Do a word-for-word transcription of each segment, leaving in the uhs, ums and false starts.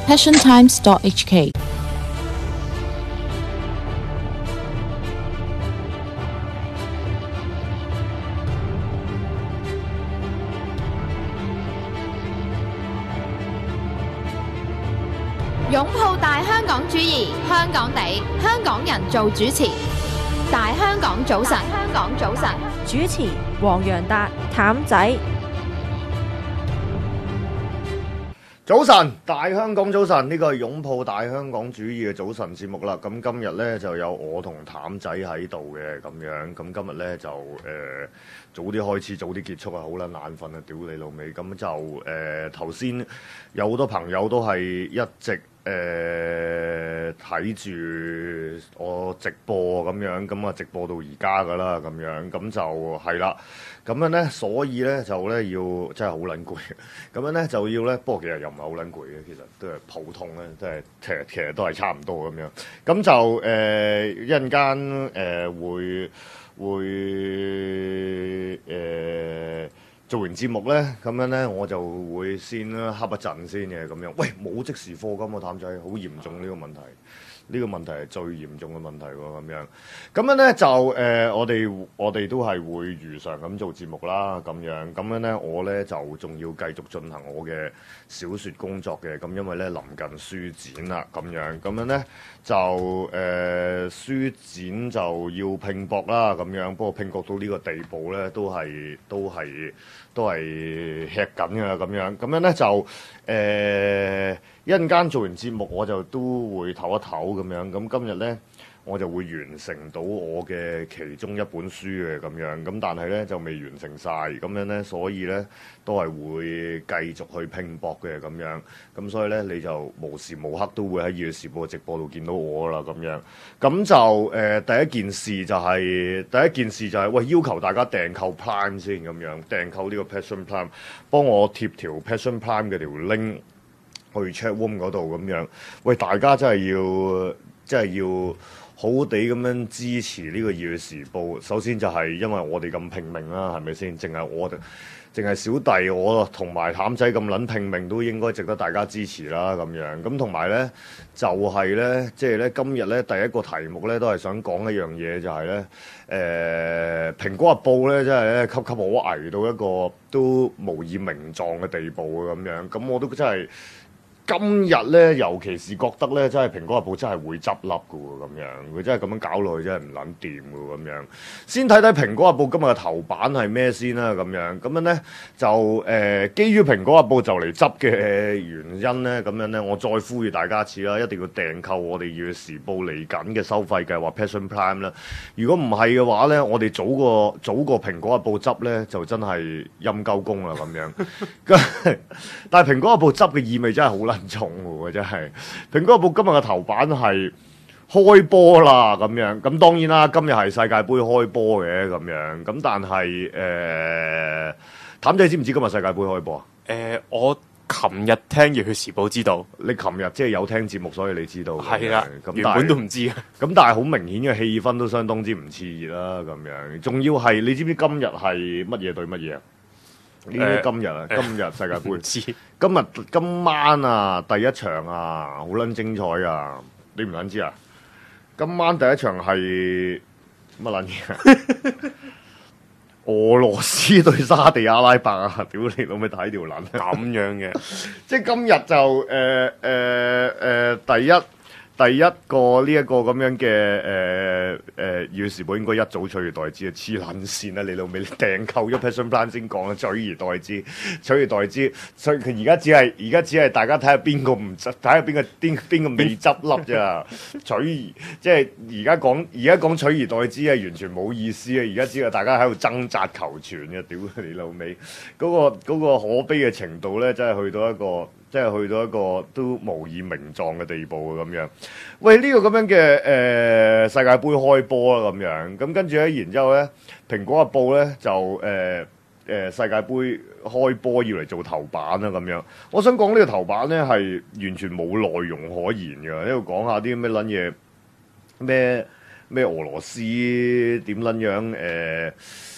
passion times dot h k。 擁抱大香港主義，香港地，香港人做主持。大香港早晨，香港早晨， 主持黃洋達、譚仔。 早晨，大香港早晨，呢個係擁抱大香港主義嘅早晨節目啦。咁今日呢，就有我同譚仔喺度嘅咁樣。咁今日呢，就誒、呃、早啲開始，早啲結束啊！好撚眼瞓啊，屌你老味。咁就誒頭先有好多朋友都係一直誒睇住我直播咁樣，咁啊直播到而家噶啦咁樣，咁就係啦。咁樣咧，所以咧就咧要真係好撚攰。咁樣咧就要咧，不過其實又唔係好撚攰嘅，其實都係普通咧，即係其實其實都係差唔多咁樣。咁就誒、呃、一陣間誒會會誒、呃、做完節目咧，咁樣咧我就會先瞌一陣先嘅咁樣。喂，冇即時課金啊，譚仔，好嚴重呢個問題。呢個問題係最嚴重嘅問題喎，咁樣咁樣咧就誒、呃，我哋我哋都係會如常咁做節目啦，咁樣咁樣咧，我咧就仲要繼續進行我嘅小説工作嘅，咁因為咧臨近書展啦，咁樣咁樣咧就誒、呃、書展就要拼搏啦，咁樣不過拼搏到呢個地步咧，都係都係都係吃緊㗎，咁樣咁樣咧就誒。呃一陣間做完節目，我就都會唞一唞咁樣。咁今日呢，我就會完成到我嘅其中一本書嘅咁樣。咁但係呢，就未完成晒咁樣呢，所以呢，都係會繼續去拼搏嘅咁樣。咁所以呢，你就無時無刻都會喺《粵語時報》直播度見到我啦咁樣。咁就誒、呃、第一件事就係、是、第一件事就係、是、喂要求大家訂購 Prime 先咁樣，訂購呢個 Passion Prime，幫我貼條 Passion Prime 嘅條 link。去 chatroom 嗰度咁樣，喂大家真係要，真係要好好地咁樣支持呢個《粵語時報》。首先就係因為我哋咁拼命啦，係咪先？淨係我哋，淨係小弟我同埋譚仔咁撚拼命，都應該值得大家支持啦。咁樣咁同埋咧，就係、是、咧，即係咧，今日咧第一個題目咧，都係想講一樣嘢，就係、是、咧，誒、呃《蘋果日報》咧，真係咧，岌岌可危到一個都無以名狀嘅地步啊！咁樣咁我都真係。今日咧，尤其是覺得咧，真係《蘋果日報》真係會執笠嘅喎，咁樣佢真係咁樣搞落去，真係唔撚掂嘅喎，咁樣。先睇睇《蘋果日報》今日嘅頭版係咩先啦，咁樣咁樣咧就誒、呃，基於《蘋果日報》就嚟執嘅原因咧，咁樣咧，我再呼籲大家一次啦，一定要訂購我哋《粵語時報》嚟緊嘅收費計劃 Passion Prime 啦。如果唔係嘅話咧，我哋早過早過《蘋果日報》執咧，就真係陰鳩公啦咁樣。但係《蘋果日報》執嘅意味真係好啦。重喎，真係。蘋果日報今日嘅頭版係開波啦，咁樣。咁當然啦，今日係世界盃開波嘅咁樣。咁但係誒，譚仔知唔知今日世界盃開波啊？ 誒、呃，我琴日聽《粵語時報》知道。 你琴日即係有聽節目，所以你知道。 係啦， 咁原本都唔知。 咁但係好明顯嘅氣氛都相當之唔熾熱啦，咁樣。仲要係你知唔知今日係乜嘢對乜嘢啊？呢啲今日啊，呃、今日世界盃， 知今日今晚啊，第一場啊，好撚精彩啊！你唔撚知啊？今晚第一場係乜撚嘢？俄羅斯對沙地阿拉伯啊！屌你老味睇條撚咁樣嘅， 即係今日就誒誒誒第一。第一個呢一個咁樣嘅誒誒，《粵語時報》應該一早取而代之啊！黐撚線啦，你老味，你訂購咗 Passion Plan 先講啊，取而代之，取而代之，所以佢而家只係而家只係大家睇下邊個唔執，睇下邊個邊邊個未執笠咋？取而即係而家講而家講取而代之係完全冇意思啊！而家只係大家喺度掙扎求全嘅，屌你老味，嗰個嗰個可悲嘅程度咧，真係去到一個。即係去到一個都無以名狀嘅地步咁樣。喂，呢、這個咁樣嘅誒、呃、世界盃開波啦咁樣，咁跟住咧，然之後咧，《蘋果日報》咧就誒誒、呃呃、世界盃開波要嚟做頭版啦咁樣。我想講呢個頭版咧係完全冇內容可言嘅，喺度講下啲咩撚嘢，咩咩俄羅斯點撚樣誒。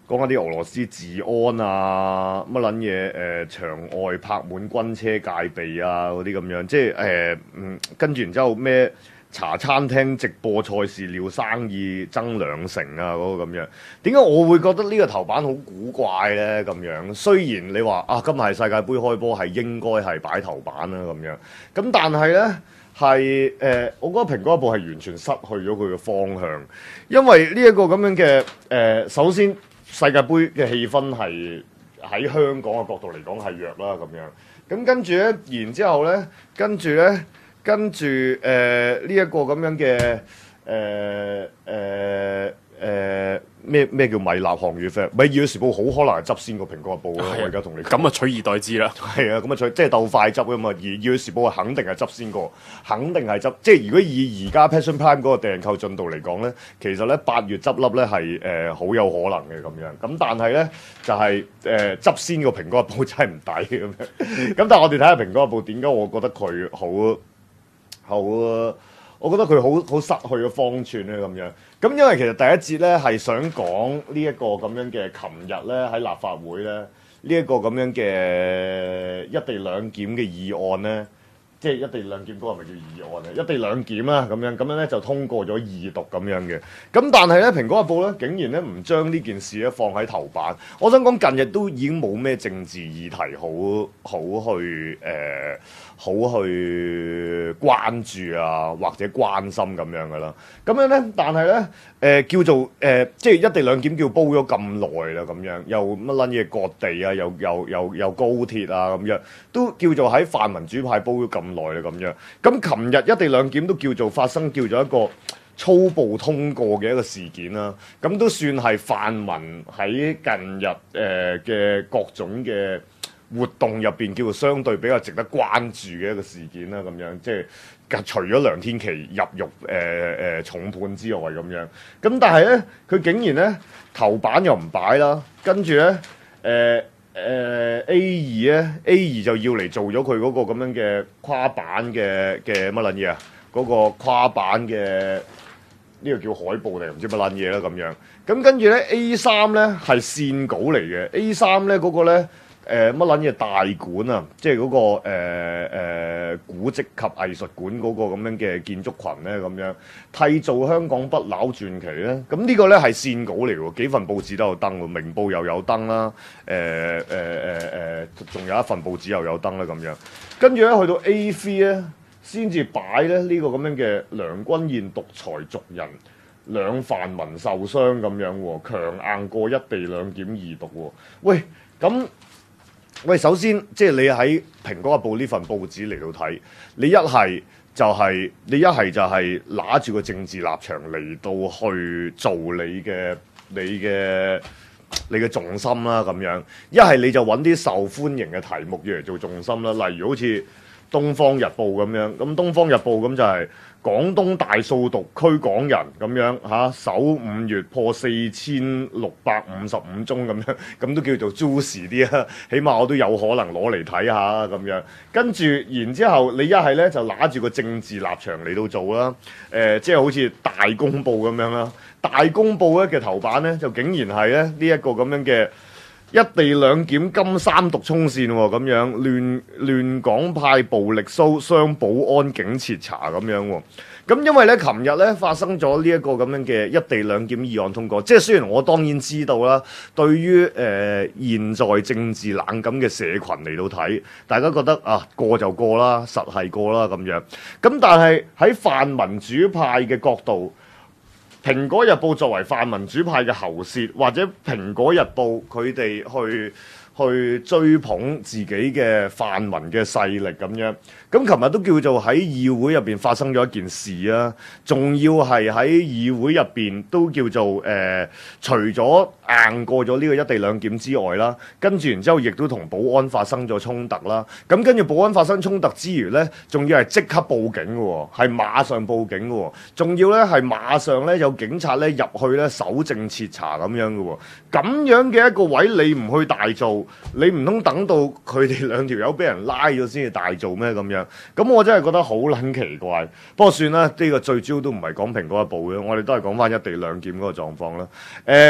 講下啲俄羅斯治安啊，乜撚嘢誒場外泊滿軍車戒備啊嗰啲咁樣，即係誒嗯跟住然之後咩茶餐廳直播賽事料生意增兩成啊嗰、那個咁樣，點解我會覺得呢個頭版好古怪咧咁樣？雖然你話啊今日係世界盃開波係應該係擺頭版啦咁樣，咁但係咧。係誒、呃，我覺得蘋果日報係完全失去咗佢嘅方向，因為呢一個咁樣嘅誒、呃，首先世界盃嘅氣氛係喺香港嘅角度嚟講係弱啦咁樣，咁跟住咧，然之後咧，跟住咧，跟住誒呢一個咁樣嘅誒誒誒咩咩叫米納行月費？米爾時報好可能係執先過蘋果日報咯，我而家同你講咁啊取而代之啦。 係啊，咁啊取即係鬥快執啊嘛。而《爾時報》肯定係執先過，肯定係執。即係如果以而家 Passion Prime 嗰個訂購進度嚟講咧，其實咧八月執笠咧係誒好有可能嘅咁樣。咁但係咧就係誒執先個蘋果日報真係唔抵咁樣。咁但係我哋睇下蘋果日報點解我覺得佢好好，我覺得佢好好失去咗方寸咧咁樣。咁因為其實第一節咧係想講呢一個咁樣嘅，琴日咧喺立法會咧呢一個咁樣嘅一地兩檢嘅議案咧，即係一地兩檢嗰個係咪叫議案咧？一地兩檢啦咁樣，咁樣咧就通過咗二讀咁樣嘅。咁但係咧蘋果日報咧竟然咧唔將呢件事咧放喺頭版。我想講近日都已經冇咩政治議題好好去誒。呃好去關注啊，或者關心咁樣噶啦，咁樣咧，但係咧，誒、呃、叫做誒、呃，即係一地兩檢叫煲咗咁耐啦，咁樣又乜撚嘢割地啊，又又又又高鐵啊，咁樣都叫做喺泛民主派煲咗咁耐啦，咁樣。咁琴日一地兩檢都叫做發生，叫做一個粗暴通過嘅一個事件啦，咁都算係泛民喺近日誒嘅、呃、各種嘅活動入邊叫做相對比較值得關注嘅一個事件啦，咁樣即係除咗梁天琦入獄誒誒、呃、重判之外咁樣，咁但係咧佢竟然咧頭版又唔擺啦，跟住咧誒誒 A 二咧 A 二就要嚟做咗佢嗰個咁樣嘅跨版嘅嘅乜撚嘢啊，嗰、嗰個跨版嘅呢個叫海報定唔知乜撚嘢啦咁樣，咁跟住咧 A 三咧係線稿嚟嘅 A 三咧嗰個咧。誒乜撚嘢大館啊，即係嗰、那個誒誒、呃呃、古蹟及藝術館嗰個咁樣嘅建築群咧，咁樣締造香港不朽傳奇咧。咁呢個咧係線稿嚟喎，幾份報紙都有登喎，明報又有登啦，誒誒誒誒，仲有一份報紙又有登啦咁樣。跟住咧去到 A 三咧，先至擺咧呢、這個咁樣嘅梁君彥獨裁族人，兩泛民受傷咁樣喎，強硬過一地兩檢二讀喎。喂，咁。喂，首先即係你喺《蘋果日報》呢份報紙嚟到睇，你一係就係、是、你一係就係拿住個政治立場嚟到去做你嘅你嘅你嘅重心啦咁樣，一係你就揾啲受歡迎嘅題目要嚟做重心啦，例如好似《東方日報》咁樣，咁《東方日報》咁就係、是。廣東大掃毒驅港人咁樣嚇，首五月破四千六百五十五宗咁樣，咁都叫做 juicy 啲啊！起碼我都有可能攞嚟睇下咁樣。跟住然之後，你一係咧就拿住個政治立場嚟到做啦。誒、呃，即係好似大公報咁樣啦。大公報咧嘅頭版咧就竟然係咧呢一個咁樣嘅一地兩檢金三獨衝線喎，咁樣亂亂港派暴力騷傷保安警徹查咁樣喎。咁因為咧，琴日咧發生咗呢一個咁樣嘅一地兩檢議案通過，即係雖然我當然知道啦，對於誒、呃、現在政治冷感嘅社群嚟到睇，大家覺得啊過就過啦，實係過啦咁樣。咁但係喺泛民主派嘅角度，《蘋果日報》作為泛民主派嘅喉舌，或者《蘋果日報》佢哋去去追捧自己嘅泛民嘅勢力咁樣，咁琴日都叫做喺議會入邊發生咗一件事啊，仲要係喺議會入邊都叫做誒、呃，除咗硬過咗呢個一地兩檢之外啦，跟住然之後亦都同保安發生咗衝突啦，咁跟住保安發生衝突之餘咧，仲要係即刻報警嘅喎，係馬上報警嘅喎，仲要咧係馬上咧有警察咧入去咧搜證徹查咁樣嘅喎，咁樣嘅一個位你唔去大做？你唔通等到佢哋兩條友俾人拉咗先至大做咩咁樣？咁我真係覺得好撚奇怪。不過算啦，呢、這個最主要都唔係講蘋果日報嘅，我哋都係講翻一地兩檢嗰個狀況啦。誒、呃，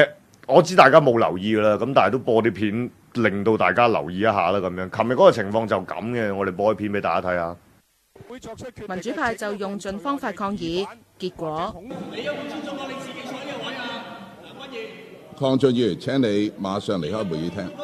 我知大家冇留意㗎啦，咁但係都播啲片令到大家留意一下啦咁樣。琴日嗰個情況就咁嘅，我哋播啲片俾大家睇下。 民主派就用盡方法抗議，結果你有冇尊重過你自己坐呢個位啊？梁君彥， 鄺俊宇，請你馬上離開會議廳。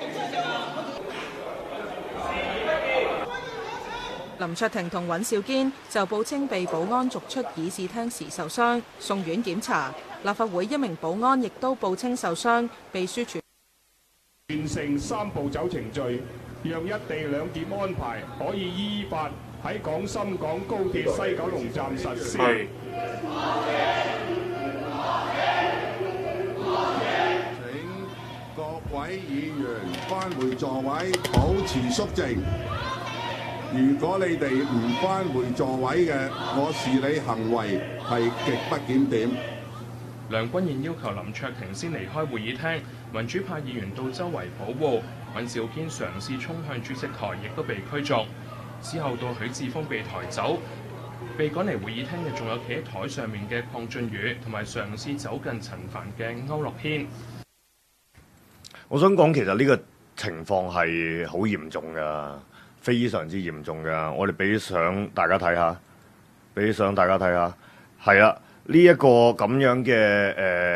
林卓廷同尹兆堅就報稱被保安逐出議事廳時受傷，送院檢查。立法會一名保安亦都報稱受傷，秘書處完成三步走程序，讓一地兩檢安排可以依法喺廣深港高鐵西九龍站實施。 請各位議員返回座位，保持肅靜。如果你哋唔返回座位嘅，我視你行為係極不檢點。 梁君彥要求林卓廷先離開會議廳，民主派議員到周圍保護。尹兆堅嘗試衝向主席台，亦都被驅逐。之後到許智峰被抬走，被趕嚟會議廳嘅仲有企喺台上面嘅鄺俊宇，同埋嘗試走近陳帆嘅區諾軒。 我想講其實呢個情況係好嚴重㗎，非常之嚴重㗎。我哋俾相大家睇下，俾相大家睇下，係啦，呢一個咁樣嘅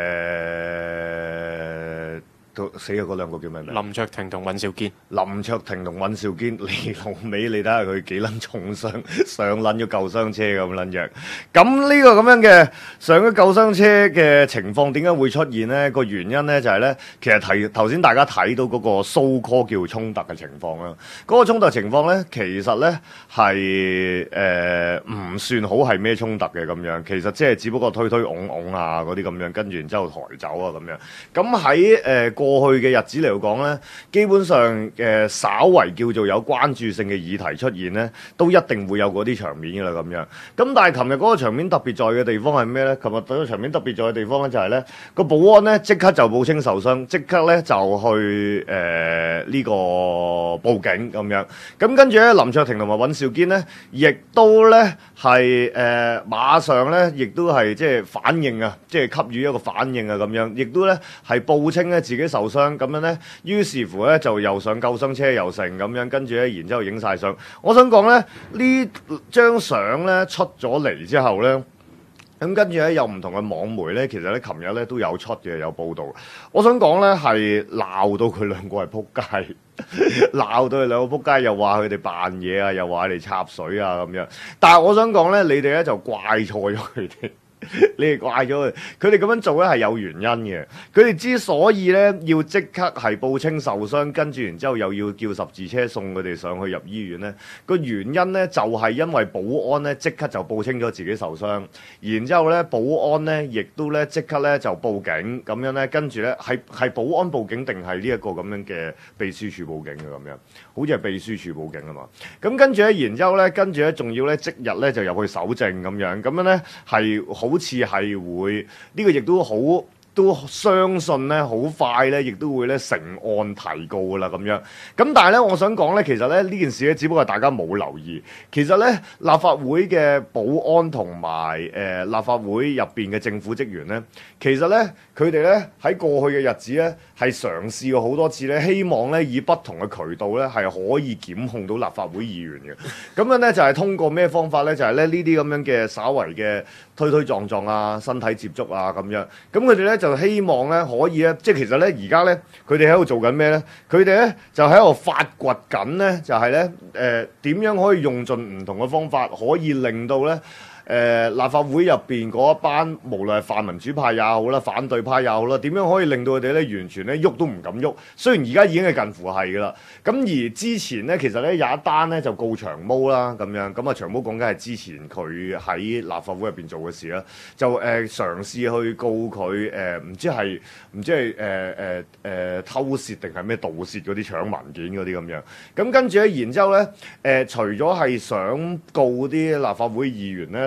誒。死嘅嗰兩個叫咩名？ 林卓廷同尹兆堅。 林卓廷同尹兆堅，你老尾你睇下佢幾撚重傷，上撚咗救傷車咁撚樣。咁呢個咁樣嘅上咗救傷車嘅情況點解會出現呢？個原因呢就係呢，其實提頭先大家睇到嗰個 so call 叫衝突嘅情況啦。嗰、嗰個衝突情況呢，其實呢係誒唔算好係咩衝突嘅咁樣。其實即係只不過推推擁擁啊嗰啲咁樣，跟住然之後抬走啊咁樣。咁喺誒過去嘅日子嚟講呢，基本上誒、呃、稍為叫做有關注性嘅議題出現呢，都一定會有嗰啲場面㗎啦咁樣。咁但係琴日嗰個場面特別在嘅地方係咩呢？琴日嗰個場面特別在嘅地方呢，就係呢個保安呢即刻就報稱受傷，即刻呢就去誒呢、呃呢個報警咁樣。咁跟住呢，林卓廷同埋尹兆堅呢，亦都呢係誒、呃、馬上呢，亦都係即係反應啊，即係給予一個反應啊咁樣，亦都呢係報稱呢自己受傷咁樣呢，於是乎呢，就又上救傷車又成咁樣，跟住呢，然之後影晒相。我想講呢，呢張相呢出咗嚟之後呢，咁跟住呢，有唔同嘅網媒呢，其實呢，琴日呢都有出嘅有報導。我想講呢，係鬧到佢兩個係撲街，鬧到佢兩個撲街，又話佢哋扮嘢啊，又話佢哋插水啊咁樣。但係我想講呢，你哋呢就怪錯咗佢哋。你哋怪咗佢，佢哋咁樣做咧係有原因嘅。佢哋之所以咧要即刻係報稱受傷，跟住然之後又要叫十字車送佢哋上去入醫院咧，個原因咧就係因為保安咧即刻就報稱咗自己受傷，然之後咧保安咧亦都咧即刻咧就報警，咁樣咧跟住咧係係保安報警定係呢一個咁樣嘅秘書處報警嘅咁樣，好似係秘書處報警啊嘛。咁跟住咧，然之後咧跟住咧仲要咧即日咧就入去搜證咁樣，咁樣咧係好。好似係會呢、呢個亦都好都相信咧，好快咧，亦都會咧成案提告噶啦咁樣。咁但係咧，我想講咧，其實咧呢件事咧，只不過係大家冇留意。其實咧，立法會嘅保安同埋誒立法會入邊嘅政府職員咧，其實咧佢哋咧喺過去嘅日子咧，係嘗試過好多次咧，希望咧以不同嘅渠道咧係可以檢控到立法會議員嘅。咁樣咧就係、是、通過咩方法咧？就係咧呢啲咁樣嘅稍為嘅推推撞撞啊、身體接觸啊咁樣。咁佢哋咧就希望咧可以咧，即係其實咧而家咧佢哋喺度做緊咩咧？佢哋咧就喺度發掘緊咧，就係咧誒點樣可以用盡唔同嘅方法，可以令到咧。誒、呃、立法會入邊嗰一班，無論係泛民主派也好啦，反對派也好啦，點樣可以令到佢哋咧完全咧喐都唔敢喐？雖然而家已經係近乎係噶啦，咁而之前咧其實咧有一單咧就告長毛啦咁樣，咁啊長毛講緊係之前佢喺立法會入邊做嘅事啦，就誒、呃、嘗試去告佢誒唔知係唔知係誒誒誒偷竊定係咩盜竊嗰啲搶文件嗰啲咁樣，咁跟住咧然之後咧誒、呃、除咗係想告啲立法會議員咧。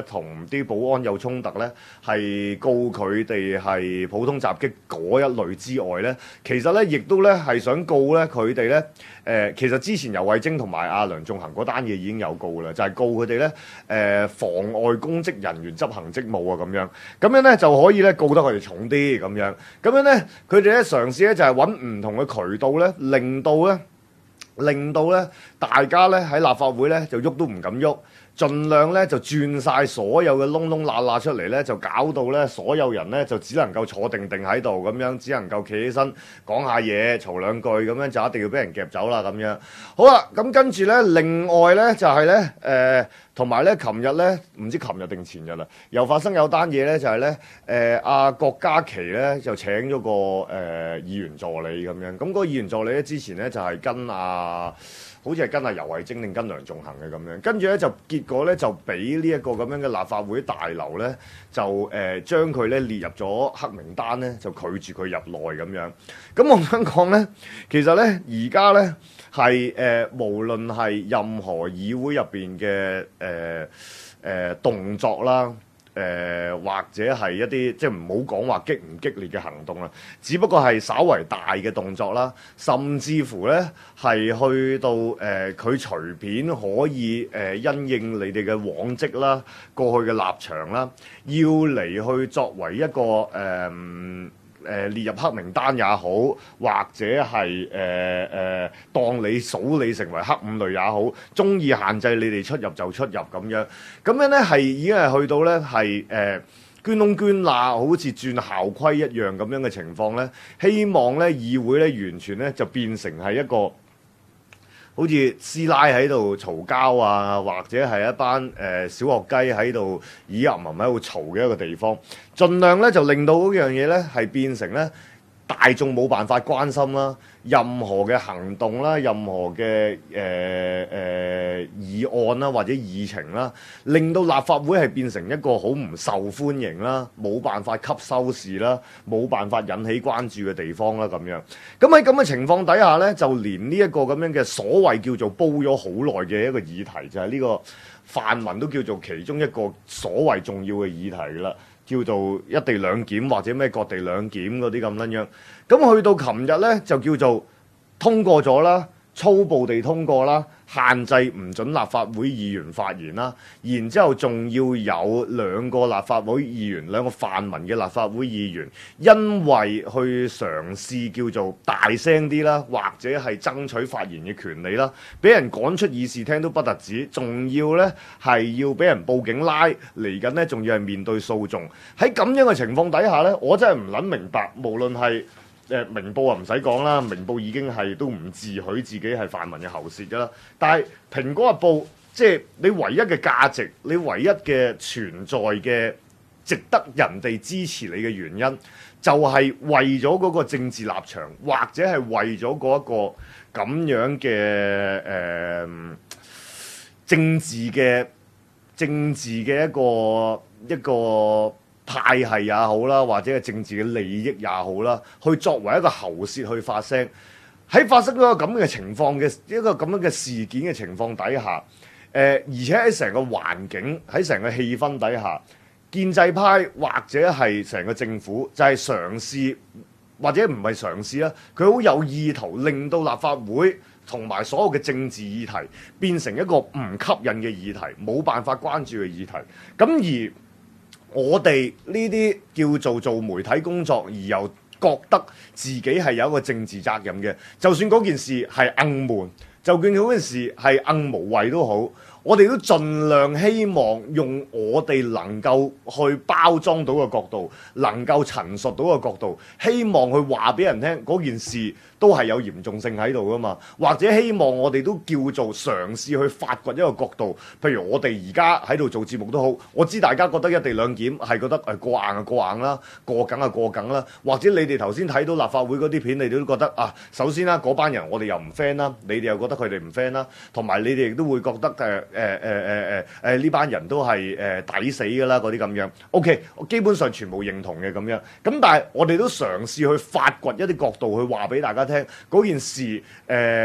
同啲保安有衝突咧，係告佢哋係普通襲擊嗰一類之外咧，其實咧亦都咧係想告咧佢哋咧誒，其實之前游蕙禎同埋阿梁頌恆嗰單嘢已經有告啦，就係、是、告佢哋咧誒妨礙公職人員執行職務啊咁樣，咁樣咧就可以咧告得佢哋重啲咁樣，咁樣咧佢哋咧嘗試咧就係揾唔同嘅渠道咧，令到咧。令到咧大家咧喺立法會咧就喐都唔敢喐，盡量咧就轉晒所有嘅窿窿罅罅出嚟咧，就搞到咧所有人咧就只能夠坐定定喺度咁樣，只能夠企起身講下嘢，嘈兩句咁樣就一定要俾人夾走啦咁樣。好啦，咁跟住咧，另外咧就係咧誒，同埋咧，琴日咧唔知琴日定前日啦，又發生有單嘢咧，就係咧誒阿郭家麒咧就請咗個誒、呃、議員助理咁樣，咁、那、嗰個議員助理咧之前咧就係、是、跟阿。好似係跟阿游蕙禎定跟梁頌恆嘅咁樣，跟住咧就結果咧就俾呢一個咁樣嘅立法會大樓咧就誒、呃、將佢咧列入咗黑名單咧，就拒絕佢入內咁樣。咁我想講咧，其實咧而家咧係誒無論係任何議會入邊嘅誒誒動作啦。誒、呃、或者係一啲即係唔好講話激唔激烈嘅行動啦，只不過係稍為大嘅動作啦，甚至乎咧係去到誒佢、呃、隨便可以誒、呃、因應你哋嘅往績啦、過去嘅立場啦，要嚟去作為一個誒。呃誒、呃、列入黑名單也好，或者係誒誒當你數你成為黑五類也好，中意限制你哋出入就出入咁樣，咁樣咧係已經係去到咧係誒捐窿捐罅，好似轉校規一樣咁樣嘅情況咧，希望咧議會咧完全咧就變成係一個。好似師奶喺度嘈交啊，或者係一班誒、呃、小學雞喺度咿呀文喺度嘈嘅一個地方，盡量咧就令到嗰樣嘢咧係變成咧大眾冇辦法關心啦，任何嘅行動啦，任何嘅誒誒議案啦或者議程啦，令到立法會係變成一個好唔受歡迎啦，冇辦法吸收視啦，冇辦法引起關注嘅地方啦咁樣。咁喺咁嘅情況底下咧，就連呢一個咁樣嘅所謂叫做煲咗好耐嘅一個議題，就係、是、呢個泛民都叫做其中一個所謂重要嘅議題啦。叫做一地兩檢或者咩各地兩檢嗰啲咁樣樣，咁去到琴日咧就叫做通過咗啦，粗暴地通過啦，限制唔准立法會議員發言啦，然之後仲要有兩個立法會議員，兩個泛民嘅立法會議員，因為去嘗試叫做大聲啲啦，或者係爭取發言嘅權利啦，俾人趕出議事廳都不特止，仲要呢係要俾人報警拉，嚟緊呢仲要係面對訴訟。喺咁樣嘅情況底下呢，我真係唔撚明白，無論係誒明報啊唔使講啦，明報已經係都唔自許自己係泛民嘅喉舌㗎啦。但係蘋果日報，即係你唯一嘅價值，你唯一嘅存在嘅值得人哋支持你嘅原因，就係為咗嗰個政治立場，或者係為咗嗰一個咁樣嘅誒、呃、政治嘅政治嘅一個一個。派系也好啦，或者係政治嘅利益也好啦，去作為一個喉舌去發聲。喺發生咗個咁嘅情況嘅一個咁樣嘅事件嘅情況底下，誒、呃、而且喺成個環境喺成個氣氛底下，建制派或者係成個政府就係嘗試或者唔係嘗試啦，佢好有意圖令到立法會同埋所有嘅政治議題變成一個唔吸引嘅議題，冇辦法關注嘅議題。咁而我哋呢啲叫做做媒體工作而又覺得自己係有一個政治責任嘅，就算嗰件事係硬悶，就算嗰件事係硬無謂都好，我哋都盡量希望用我哋能夠去包裝到嘅角度，能夠陳述到嘅角度，希望去話俾人聽嗰件事都係有嚴重性喺度噶嘛，或者希望我哋都叫做嘗試去發掘一個角度，譬如我哋而家喺度做節目都好，我知大家覺得一地兩檢係覺得誒過硬就過硬啦，過梗就過梗啦，或者你哋頭先睇到立法會嗰啲片，你哋都覺得啊，首先啦嗰班人我哋又唔 friend 啦，你哋又覺得佢哋唔 friend 啦，同埋你哋亦都會覺得誒誒誒誒誒誒呢班人都係誒、呃、抵死㗎啦嗰啲咁樣 ，OK， 我基本上全部認同嘅咁樣，咁但係我哋都嘗試去發掘一啲角度去話俾大家聽嗰件事誒。呃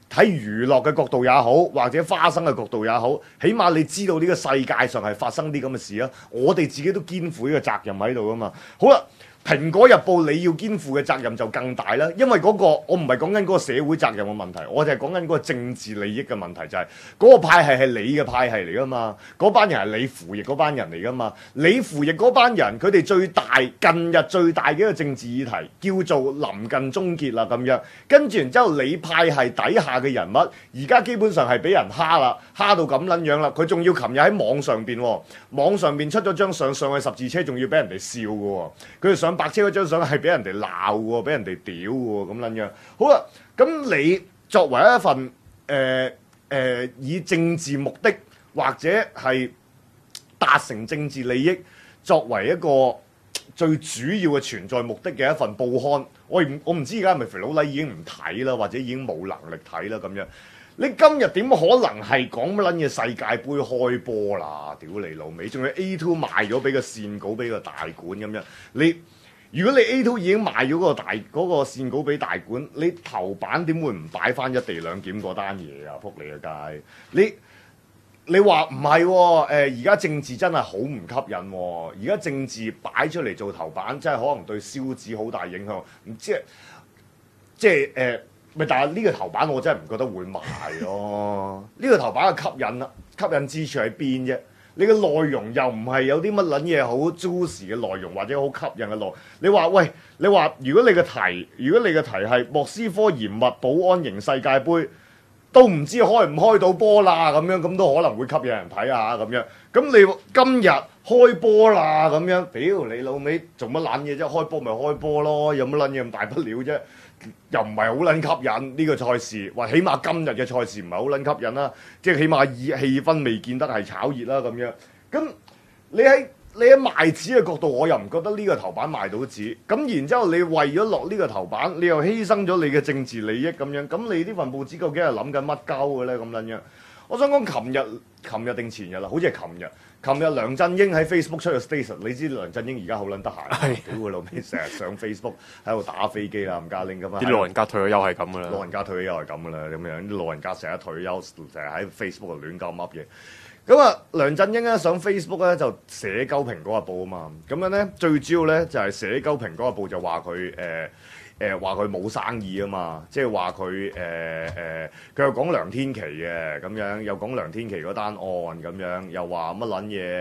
睇娛樂嘅角度也好，或者花生嘅角度也好，起碼你知道呢個世界上係發生啲咁嘅事啊！我哋自己都肩負呢個責任喺度噶嘛。好啦。《蘋果日報》你要肩負嘅責任就更大啦，因為嗰、嗰個我唔係講緊嗰個社會責任嘅問題，我就係講緊嗰個政治利益嘅問題，就係、係、嗰個派系係你嘅派系嚟噶嘛，嗰班人係你扶翼嗰班人嚟噶嘛，你扶翼嗰班人佢哋最大近日最大嘅一個政治議題叫做臨近終結啦咁樣，跟住然之後你派系底下嘅人物而家基本上係俾人蝦啦，蝦到咁撚樣啦，佢仲要琴日喺網上邊，網上邊出咗張相上去十字車，仲要俾人哋笑嘅喎，佢哋上白車嗰張相係俾人哋鬧喎，俾人哋屌喎，咁撚樣。好啦，咁你作為一份誒誒、呃呃、以政治目的或者係達成政治利益作為一個最主要嘅存在目的嘅一份報刊，我唔我唔知而家係咪肥佬黎已經唔睇啦，或者已經冇能力睇啦咁樣。你今日點可能係講乜撚嘢世界盃開波啦？屌你老味，仲要 A 二 賣咗俾個線稿俾個大館咁樣，你？如果你 A 二 已經賣咗嗰個大嗰、嗰個線稿俾大館，你頭版點會唔擺翻一地兩檢嗰單嘢啊？撲你個街！你你話唔係喎？誒而家政治真係好唔吸引喎、哦！而家政治擺出嚟做頭版，真係可能對銷子好大影響。唔知即係誒咪？但係呢個頭版我真係唔覺得會賣咯。呢個頭版嘅吸引啦，吸引之處喺邊啫？你嘅內容又唔係有啲乜撚嘢好 juicy 嘅內容，或者好吸引嘅內容。你話喂，你話如果你嘅題，如果你嘅題係莫斯科嚴密保安型世界盃，都唔知開唔開到波啦咁樣，咁都可能會吸引人睇下咁樣。咁你今日開波啦咁樣，屌你老味做乜撚嘢啫？開波咪開波咯，有乜撚嘢咁大不了啫？又唔係好撚吸引呢個賽事，或起碼今日嘅賽事唔係好撚吸引啦，即係起碼以氣氛未見得係炒熱啦咁樣。咁你喺你喺賣紙嘅角度，我又唔覺得呢個頭版賣到紙。咁然之後你為咗落呢個頭版，你又犧牲咗你嘅政治利益咁樣。咁你呢份報紙究竟係諗緊乜鳩嘅咧？咁撚樣。我想講琴日、琴日定前日啦，好似係琴日。琴日梁振英喺 Facebook 出咗 status， 你知梁振英而家好撚得閒，屌佢老味，成日上 Facebook 喺度打飛機啦，吳家拎咁啊！ 啲老人家退咗休係咁噶啦， 老人家退咗休係咁噶啦，咁樣啲老人家成日退休，成日喺 Facebook 度亂鳩噏嘢。咁啊，梁振英咧上 Facebook 咧就寫鳩蘋果日報啊嘛，咁樣咧最主要咧就係寫鳩蘋果日報就話佢誒。誒話佢冇生意啊嘛，即係話佢誒誒，佢又講梁天琦嘅咁樣，又講梁天琦嗰單案咁樣，又話乜撚嘢誒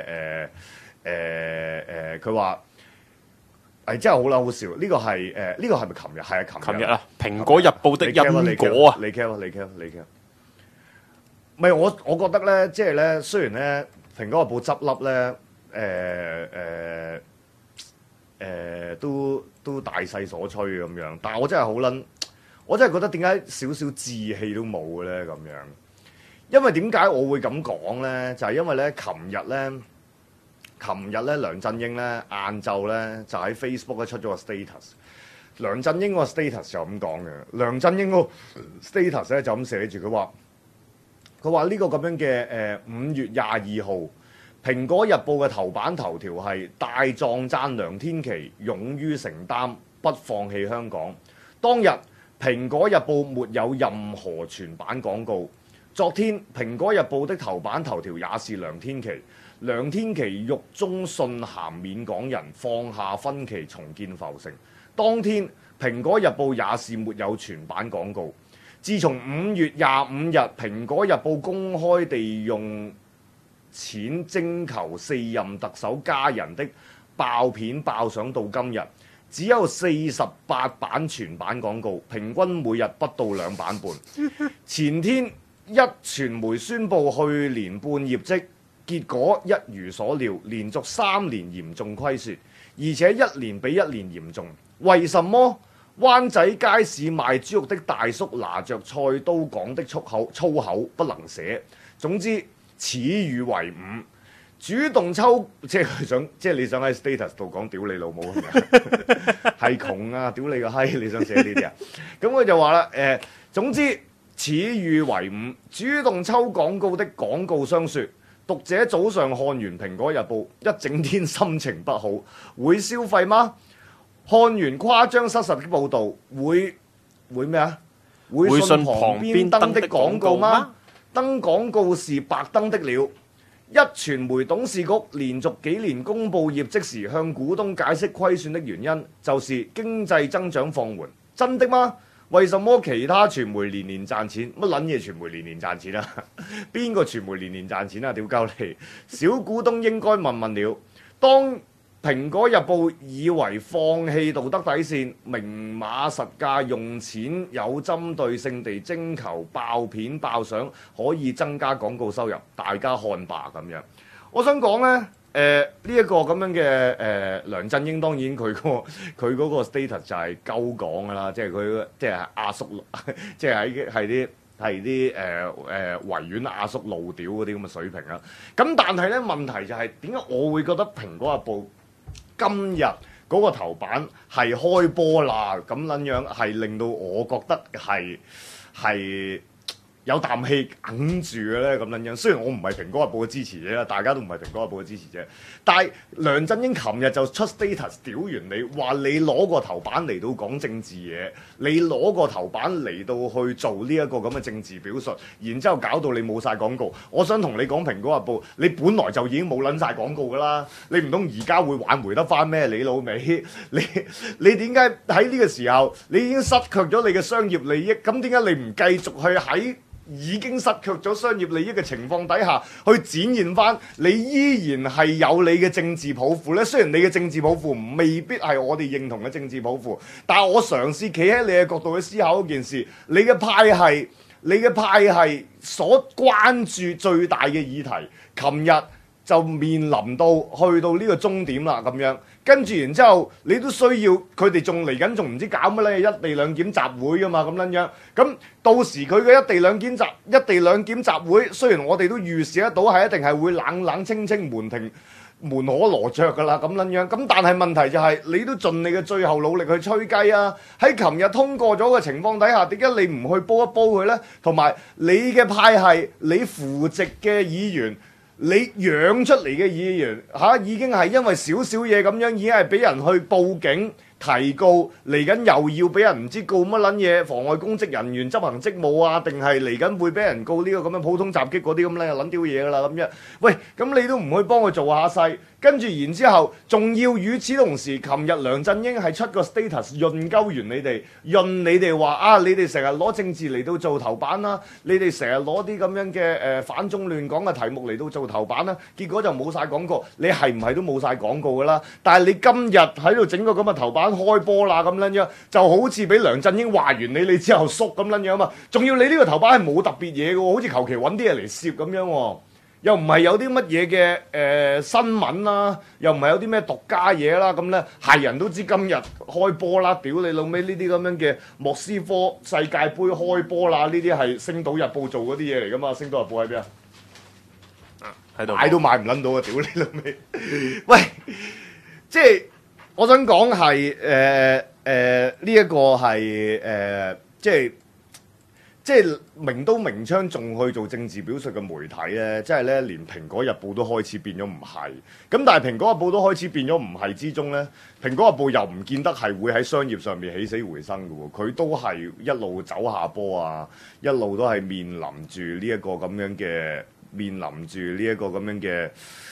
誒誒，佢話係真係好撚好笑，呢、這個係誒呢個係咪琴日？係啊，琴日。琴日啊，《蘋果日報》的因果啊， 你 care 啊，你 care 你 care。唔係我我覺得咧，即係咧，雖然咧《蘋果日報》執笠咧，誒、呃、誒。呃誒、呃、都都大勢所趨咁樣，但係我真係好撚，我真係覺得點解少少志氣都冇嘅咧咁樣？因為點解我會咁講咧？就係、是、因為咧，琴日咧，琴日咧，梁振英咧晏晝咧就喺 Facebook 咧出咗個 status。梁振英個 status 就咁講嘅，梁振英個 status 咧就咁寫住，佢話佢話呢個咁樣嘅誒五月廿二號。《蘋果日報》嘅頭版頭條係大狀讚梁天琦勇於承擔，不放棄香港。當日《蘋果日報》沒有任何全版廣告。昨天《蘋果日報》的頭版頭條也是梁天琦。梁天琦獄中信函勉港人放下分歧重建浮城。當天《蘋果日報》也是沒有全版廣告。自從五月廿五日《蘋果日報》公開地用錢徵求四任特首家人的爆片爆上到今日，只有四十八版全版廣告，平均每日不到兩版半。前天一傳媒宣布去年半業績，結果一如所料，連續三年嚴重虧損，而且一年比一年嚴重。為什麼灣仔街市賣豬肉的大叔拿着菜刀講的粗口粗口不能寫？總之。此語為伍，主動抽，即係佢想，即係你想喺 status 度講屌你老母係咪？係窮啊，屌你個閪！你想寫呢啲啊？咁佢就話啦，誒、呃，總之此語為伍，主動抽廣告的廣告商說，讀者早上看完《蘋果日報》，一整天心情不好，會消費嗎？看完誇張失實的報導，會會咩啊？ 會信旁邊燈的廣告嗎？登廣告是白登的了。一傳媒董事局連續幾年公佈業績時，向股東解釋虧損的原因，就是經濟增長放緩。真的嗎？為什麼其他傳媒年年賺錢？乜撚嘢傳媒年年賺錢啊？邊個傳媒年年賺錢啊？屌鳩你！小股東應該問問了。當蘋果日報以為放棄道德底線，明碼實價用錢有針對性地徵求爆片爆相，可以增加廣告收入，大家看吧咁樣。我想講呢，誒呢一個咁樣嘅誒、呃、梁振英，當然佢、嗰個佢嗰個 status 就係鳩講㗎啦，即係佢即係阿叔，即係喺係啲係啲誒誒維園阿叔露屌嗰啲咁嘅水平啦。咁但係呢問題就係點解我會覺得蘋果日報今日嗰個頭版係開波啦，咁撚樣係令到我覺得係係有啖氣哽住嘅咧，咁撚樣。雖然我唔係蘋果日報嘅支持者啦，大家都唔係蘋果日報嘅支持者，但係梁振英琴日就出 status 屌完你，話你攞個頭版嚟到講政治嘢，你攞個頭版嚟到去做呢一個咁嘅政治表述，然之後搞到你冇晒廣告。我想同你講蘋果日報，你本來就已經冇撚晒廣告㗎啦，你唔通而家會挽回得翻咩？你老味，你你點解喺呢個時候你已經失卻咗你嘅商業利益？咁點解你唔繼續去喺已經失卻咗商業利益嘅情況底下，去展現翻你依然係有你嘅政治抱負呢？雖然你嘅政治抱負未必係我哋認同嘅政治抱負，但係我嘗試企喺你嘅角度去思考一件事，你嘅派系，你嘅派系所關注最大嘅議題，琴日就面臨到去到呢個終點啦咁樣。跟住然之後，你都需要佢哋仲嚟緊，仲唔知搞乜咧？一地兩檢集會㗎嘛，咁樣樣。咁到時佢嘅一地兩檢集一地兩檢集會，雖然我哋都預示得到係一定係會冷冷清清門庭門可羅雀㗎啦，咁樣樣。咁但係問題就係、是，你都盡你嘅最後努力去吹雞啊！喺琴日通過咗嘅情況底下，點解你唔去煲一煲佢呢？同埋你嘅派系，你扶植嘅議員。你養出嚟嘅議員嚇、啊、已經係因為少少嘢咁樣，已經係俾人去報警提告，嚟緊又要俾人唔知告乜撚嘢，妨礙公職人員執行職務啊，定係嚟緊會俾人告呢個咁樣普通襲擊嗰啲咁咧撚屌嘢噶啦咁樣。喂，咁你都唔去幫佢做下勢，跟住然之後仲要與此同時，琴日梁振英係出個 status 潤鳩完你哋，潤你哋話啊，你哋成日攞政治嚟到做頭版啦，你哋成日攞啲咁樣嘅誒、呃、反中亂港嘅題目嚟到做頭版啦，結果就冇晒廣告，你係唔係都冇晒廣告噶啦？但係你今日喺度整個咁嘅頭版開波啦咁樣樣，就好似俾梁振英話完你，你之後縮咁樣樣啊嘛，仲要你呢個頭版係冇特別嘢嘅喎，好似求其揾啲嘢嚟攝咁樣喎。又唔係有啲乜嘢嘅誒新聞啦，又唔係有啲咩獨家嘢啦，咁咧係人都知今日開波啦，屌你老味呢啲咁樣嘅莫斯科世界盃開波啦，呢啲係《星島日報》做嗰啲嘢嚟噶嘛，《星島日報》喺邊啊？喺度買都買唔撚到啊！屌你老味，喂，即係我想講係誒誒呢一個係誒、呃、即係。即係明刀明槍仲去做政治表述嘅媒體咧，即係咧連《蘋果日報》都開始變咗唔係。咁但係《蘋果日報》都開始變咗唔係之中咧，《蘋果日報》又唔見得係會喺商業上面起死回生嘅喎，佢都係一路走下坡啊，一路都係面臨住呢一個咁樣嘅面臨住呢一個咁樣嘅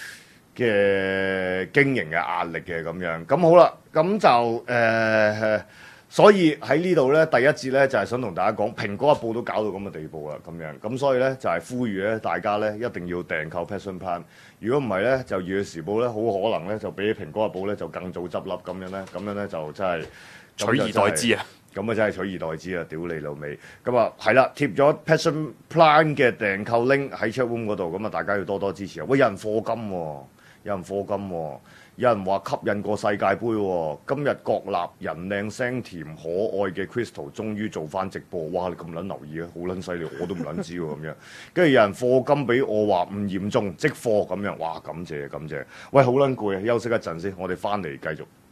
嘅經營嘅壓力嘅咁樣。咁好啦，咁就誒。呃所以喺呢度咧，第一節咧就係想同大家講，《蘋果日報》都搞到咁嘅地步啦，咁樣咁所以咧就係呼籲咧大家咧一定要訂購 Passion Plan， 如果唔係咧就《粵語時報》咧好可能咧就比《蘋果日報》咧就更早執笠咁樣咧，咁樣咧就真係取而代之啊！ 咁啊真係取而代之啊！屌你老味！咁啊係啦，貼咗 Passion Plan 嘅訂購 link 喺 chatroom 嗰度，咁啊大家要多多支持啊！喂，有人課金喎、哦，有人課金喎、哦。有人話吸引過世界盃喎，今日國立人靚聲甜可愛嘅 Crystal 終於做翻直播，哇！你咁撚留意啊，好撚犀利，我都唔撚知喎咁樣。跟住有人課金俾我話唔嚴重，即課咁樣，哇！感謝感謝。喂，好撚攰啊，休息一陣先，我哋翻嚟繼續。